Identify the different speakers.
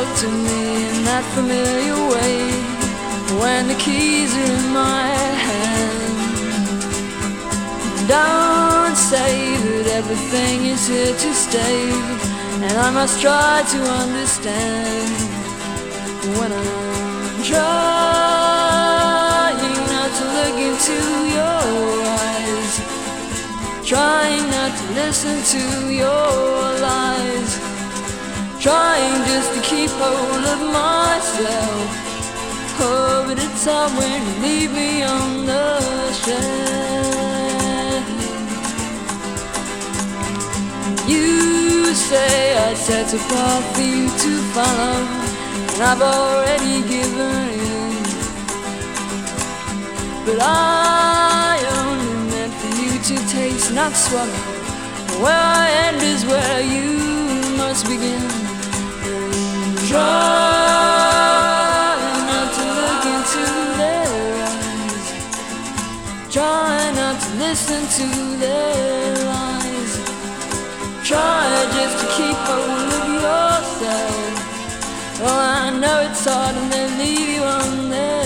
Speaker 1: talk to me in that familiar way when the keys are in my hand. Don't say that everything is here to stay, and I must try to understand when I'm trying not to look into your eyes, trying not to listen to your lies, trying just to keep hold of myself. Oh, but it's hard when you leave me on the shelf. You say I set a path for you to follow, and I've already given in, but I only meant for you to taste, not swallow. Where I end is where you must begin. Try not to look into their eyes, try not to listen to their lies, try just to keep hold of yourself. Oh, I know it's hard and they leave you on there.